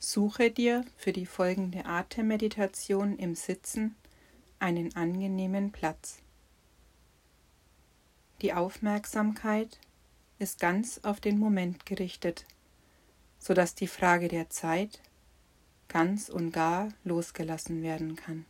Suche dir für die folgende Atemmeditation im Sitzen einen angenehmen Platz. Die Aufmerksamkeit ist ganz auf den Moment gerichtet, sodass die Frage der Zeit ganz und gar losgelassen werden kann.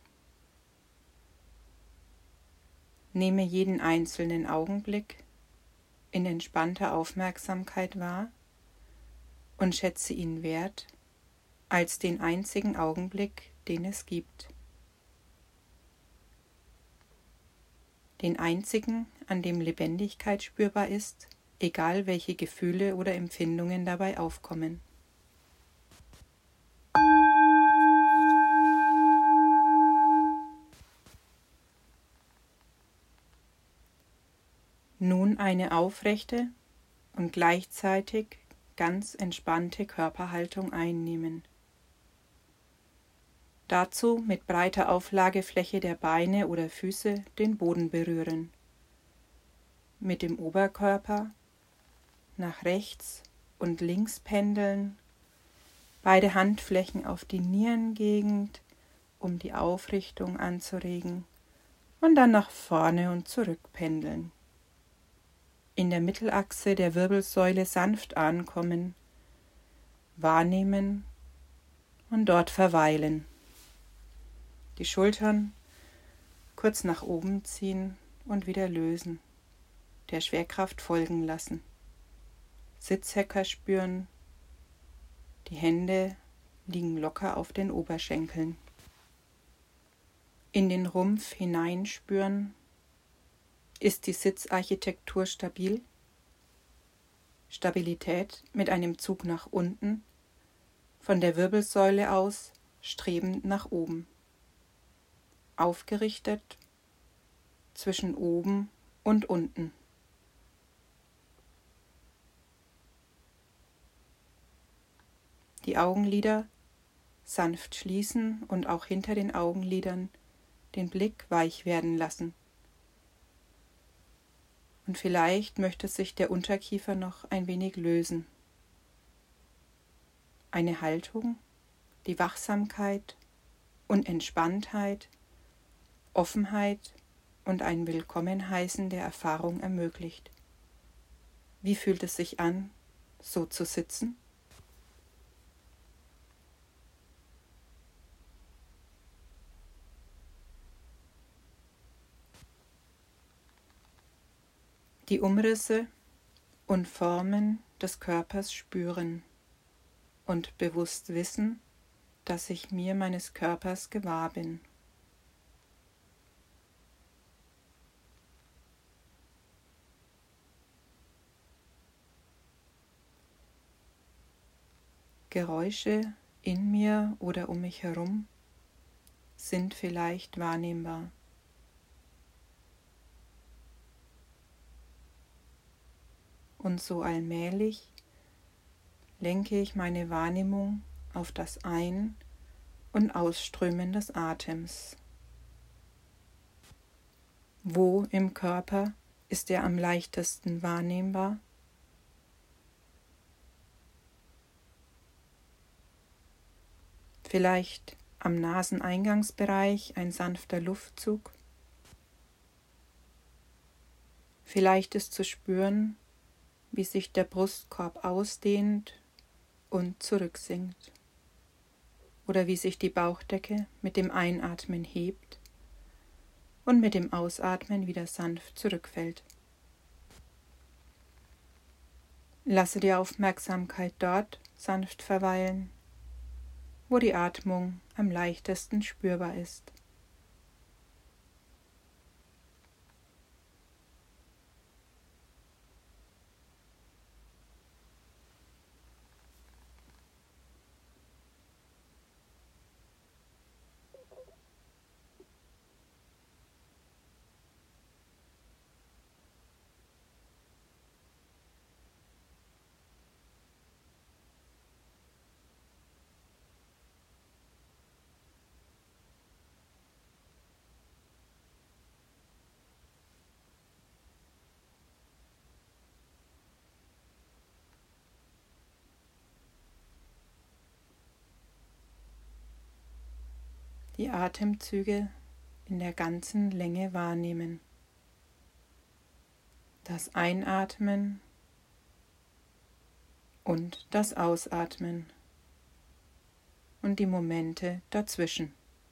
Nehme jeden einzelnen Augenblick in entspannter Aufmerksamkeit wahr und schätze ihn wert als den einzigen Augenblick, den es gibt. Den einzigen, an dem Lebendigkeit spürbar ist, egal welche Gefühle oder Empfindungen dabei aufkommen. Nun eine aufrechte und gleichzeitig ganz entspannte Körperhaltung einnehmen. Dazu mit breiter Auflagefläche der Beine oder Füße den Boden berühren. Mit dem Oberkörper nach rechts und links pendeln, beide Handflächen auf die Nierengegend, um die Aufrichtung anzuregen, und dann nach vorne und zurück pendeln. In der Mittelachse der Wirbelsäule sanft ankommen, wahrnehmen und dort verweilen. Die Schultern kurz nach oben ziehen und wieder lösen, der Schwerkraft folgen lassen. Sitzhöcker spüren, die Hände liegen locker auf den Oberschenkeln. In den Rumpf hineinspüren, ist die Sitzarchitektur stabil? Stabilität mit einem Zug nach unten, von der Wirbelsäule aus strebend nach oben. Aufgerichtet zwischen oben und unten. Die Augenlider sanft schließen und auch hinter den Augenlidern den Blick weich werden lassen. Und vielleicht möchte sich der Unterkiefer noch ein wenig lösen. Eine Haltung, die Wachsamkeit und Entspanntheit, Offenheit und ein Willkommenheißen der Erfahrung ermöglicht. Wie fühlt es sich an, so zu sitzen? Die Umrisse und Formen des Körpers spüren und bewusst wissen, dass ich mir meines Körpers gewahr bin. Geräusche in mir oder um mich herum sind vielleicht wahrnehmbar. Und so allmählich lenke ich meine Wahrnehmung auf das Ein- und Ausströmen des Atems. Wo im Körper ist er am leichtesten wahrnehmbar? Vielleicht am Naseneingangsbereich ein sanfter Luftzug. Vielleicht ist zu spüren, wie sich der Brustkorb ausdehnt und zurücksinkt. Oder wie sich die Bauchdecke mit dem Einatmen hebt und mit dem Ausatmen wieder sanft zurückfällt. Lasse die Aufmerksamkeit dort sanft verweilen, wo die Atmung am leichtesten spürbar ist. die Atemzüge in der ganzen Länge wahrnehmen. Das Einatmen und das Ausatmen und die Momente dazwischen.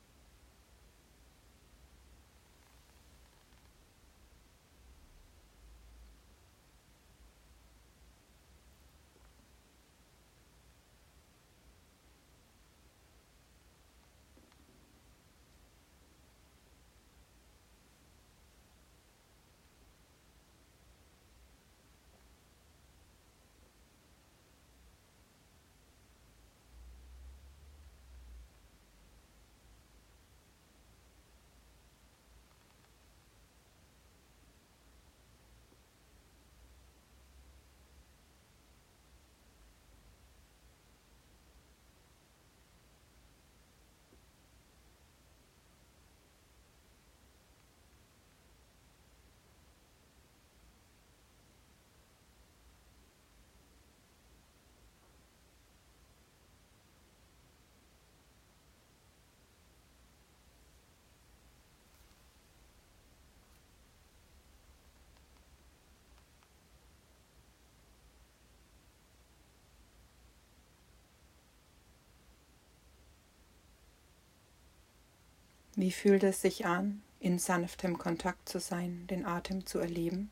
Wie fühlt es sich an, in sanftem Kontakt zu sein, den Atem zu erleben?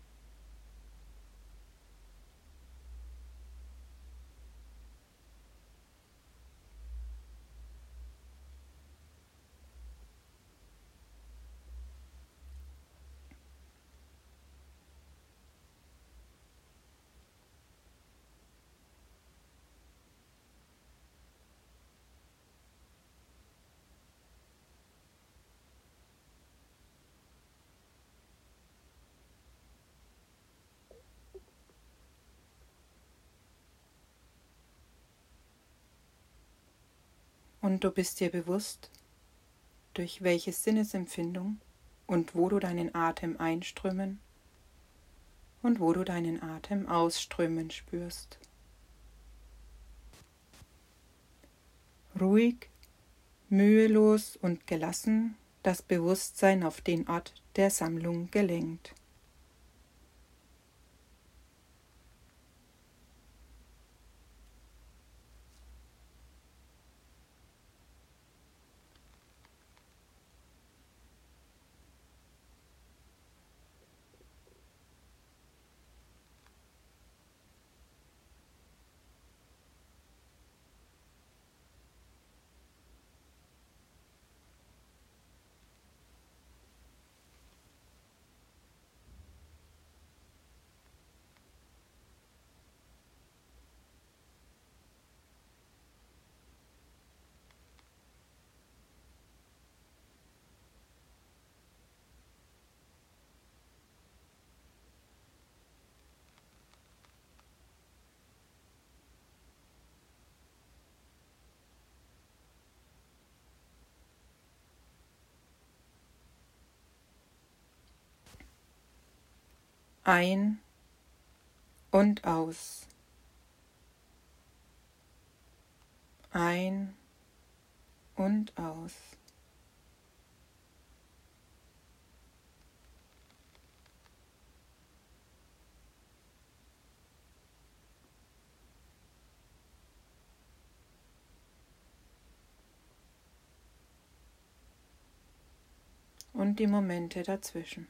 Und du bist dir bewusst, durch welche Sinnesempfindung und wo du deinen Atem einströmen und wo du deinen Atem ausströmen spürst. Ruhig, mühelos und gelassen das Bewusstsein auf den Ort der Sammlung gelenkt. Ein und aus. Ein und aus. Und die Momente dazwischen.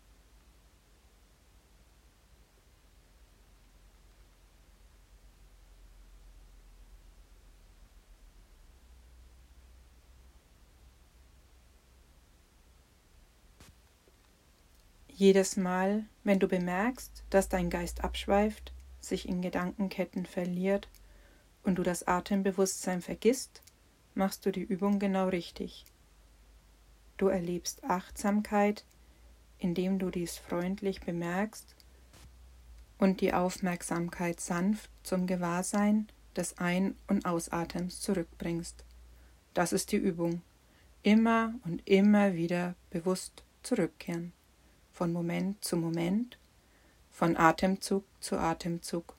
Jedes Mal, wenn du bemerkst, dass dein Geist abschweift, sich in Gedankenketten verliert und du das Atembewusstsein vergisst, machst du die Übung genau richtig. Du erlebst Achtsamkeit, indem du dies freundlich bemerkst und die Aufmerksamkeit sanft zum Gewahrsein des Ein- und Ausatems zurückbringst. Das ist die Übung. Immer und immer wieder bewusst zurückkehren. Von Moment zu Moment, von Atemzug zu Atemzug.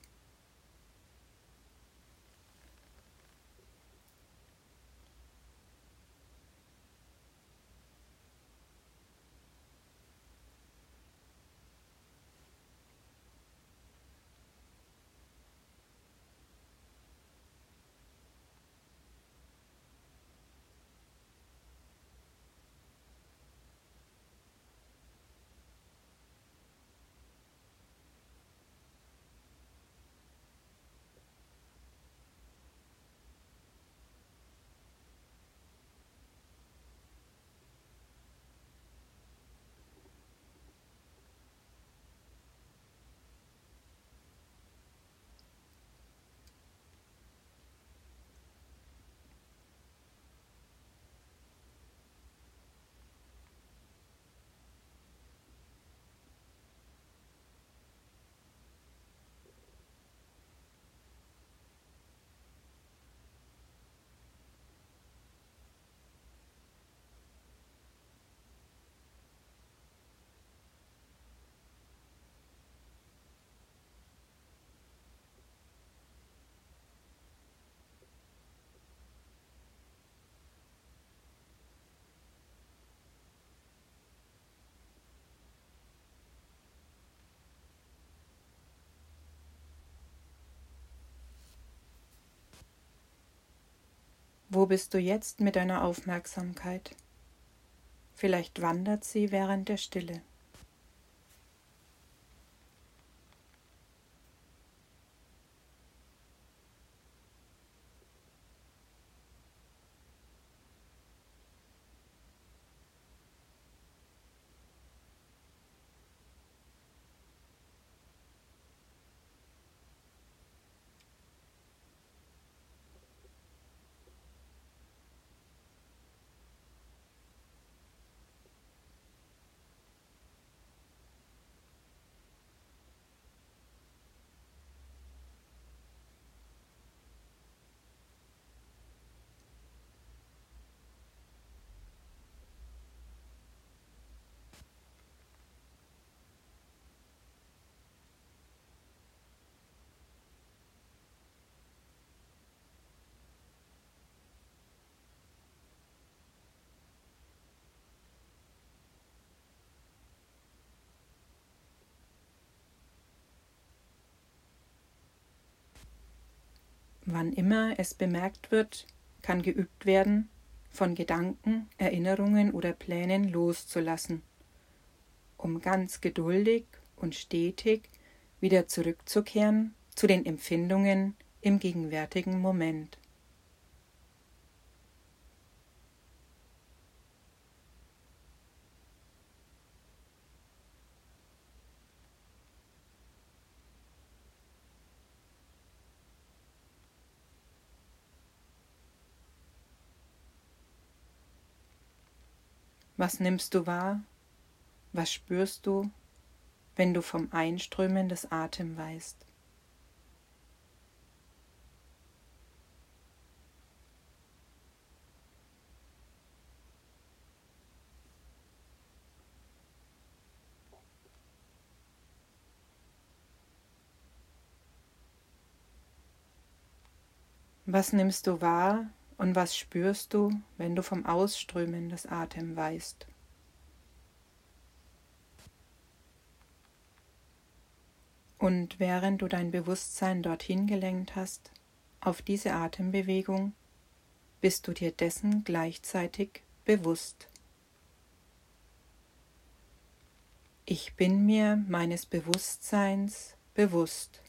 Wo bist du jetzt mit deiner Aufmerksamkeit? Vielleicht wandert sie während der Stille. Wann immer es bemerkt wird, kann geübt werden, von Gedanken, Erinnerungen oder Plänen loszulassen, um ganz geduldig und stetig wieder zurückzukehren zu den Empfindungen im gegenwärtigen Moment. Was nimmst du wahr? Was spürst du, wenn du vom Einströmen des Atems weißt? Was nimmst du wahr und was spürst du, wenn du vom Ausströmen des Atems weißt? Und während du dein Bewusstsein dorthin gelenkt hast, auf diese Atembewegung, bist du dir dessen gleichzeitig bewusst. Ich bin mir meines Bewusstseins bewusst.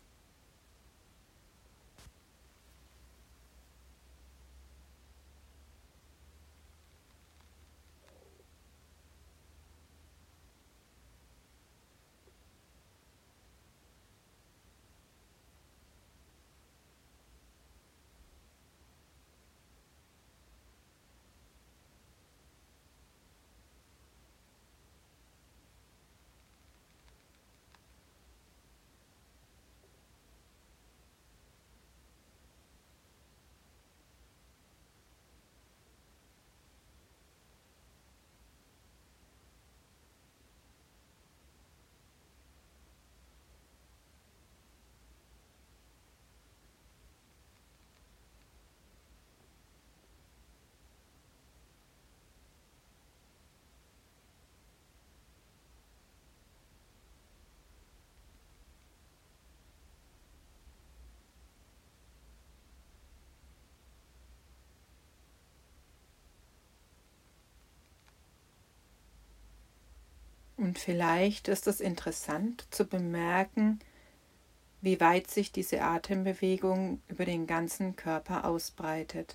Und vielleicht ist es interessant zu bemerken, wie weit sich diese Atembewegung über den ganzen Körper ausbreitet.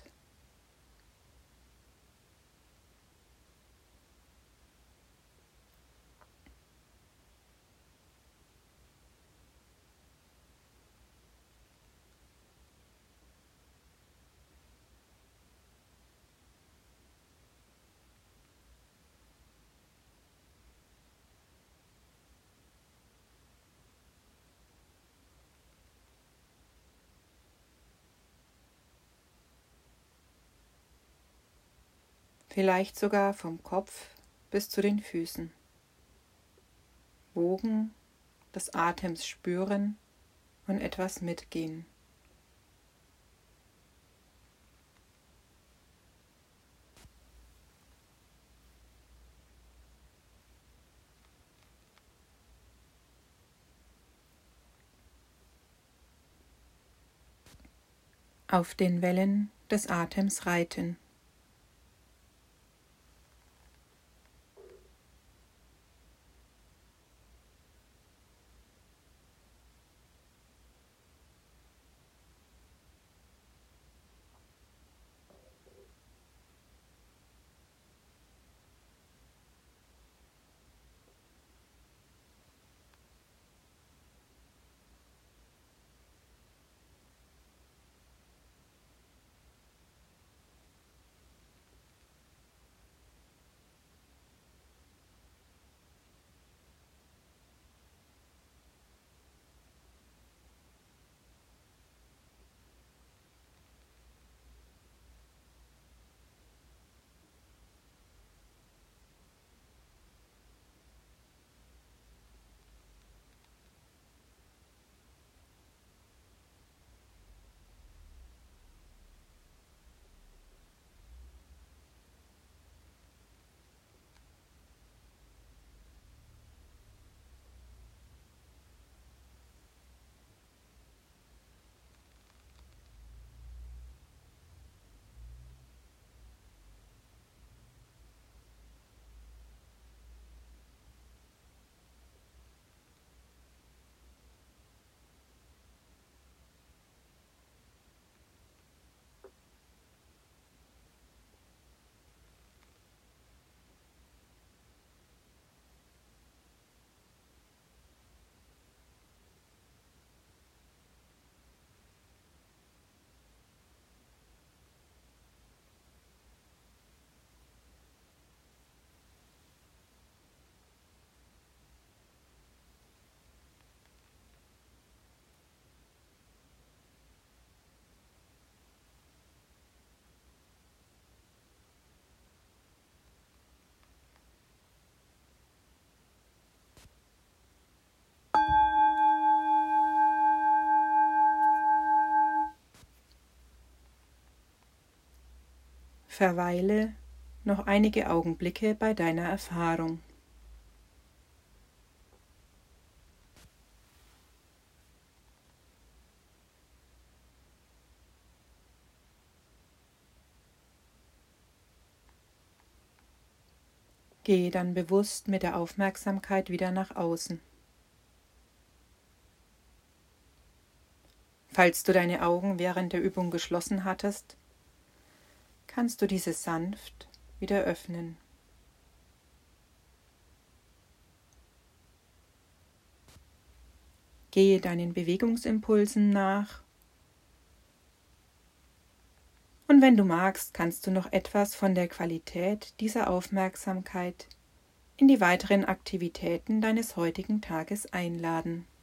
Vielleicht sogar vom Kopf bis zu den Füßen. Wogen des Atems spüren und etwas mitgehen. Auf den Wellen des Atems reiten. Verweile noch einige Augenblicke bei deiner Erfahrung. Gehe dann bewusst mit der Aufmerksamkeit wieder nach außen. Falls du deine Augen während der Übung geschlossen hattest, kannst du diese sanft wieder öffnen. Gehe deinen Bewegungsimpulsen nach und wenn du magst, kannst du noch etwas von der Qualität dieser Aufmerksamkeit in die weiteren Aktivitäten deines heutigen Tages einladen.